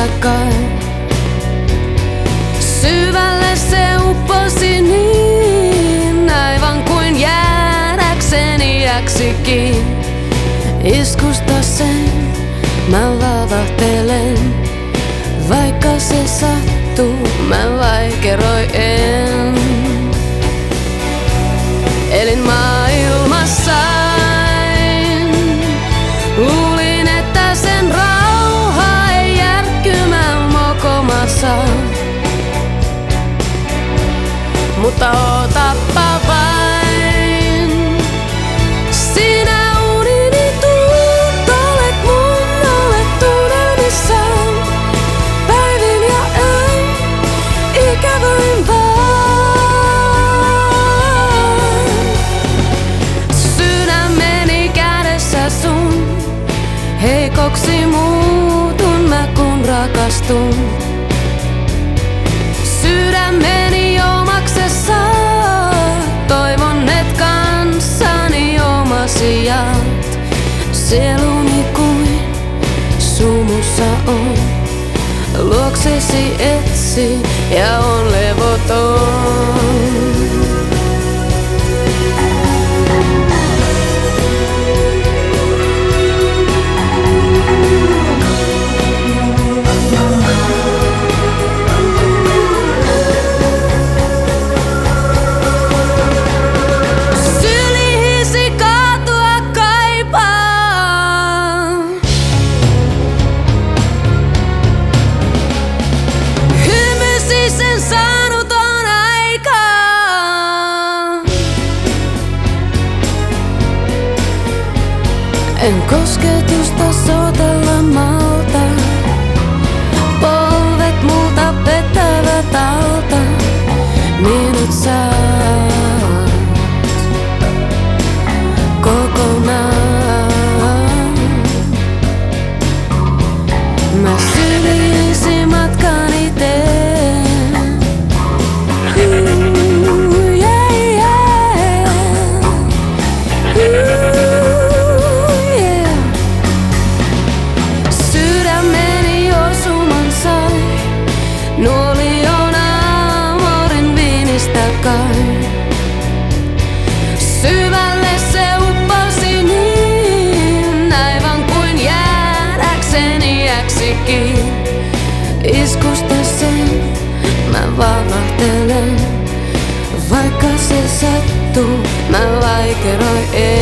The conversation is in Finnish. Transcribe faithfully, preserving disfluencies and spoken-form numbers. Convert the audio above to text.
kai. Syvälle se upposi niin, aivan kuin jäädäkseni iäksikin. Iskusta sen mä vavahtelen, vaikka se sattuu, mä vaikeroin en. Elin maailmassain, luulin, että sen rauha ei järkkymään mokomassa. Mutta ootappa vain, sinä unini tuut, olet mun, olet tunnelmissaan, päivin ja öin, ikävöin vaan. Sydämeni kädessä sun, heikoksi muutun mä kun rakastun. Sydämeni omaksessa, toivon et kanssani omasi jaat. Sieluni kuin sumussa on, luoksesi etsi ja on levoton. En kosketusta soitella malta, polvet multa vetävät alta, minut saat kokonaan. Mä sylisin matkani teen. Ooh, yeah, yeah. Ooh. Nuoli on amorin viinistä kai. Syvälle se upposi niin, aivan kuin jäädäkseni iäksikin. Iskusta sen mä vavahtelen, vaikka se sattuu, mä vaikeroin en.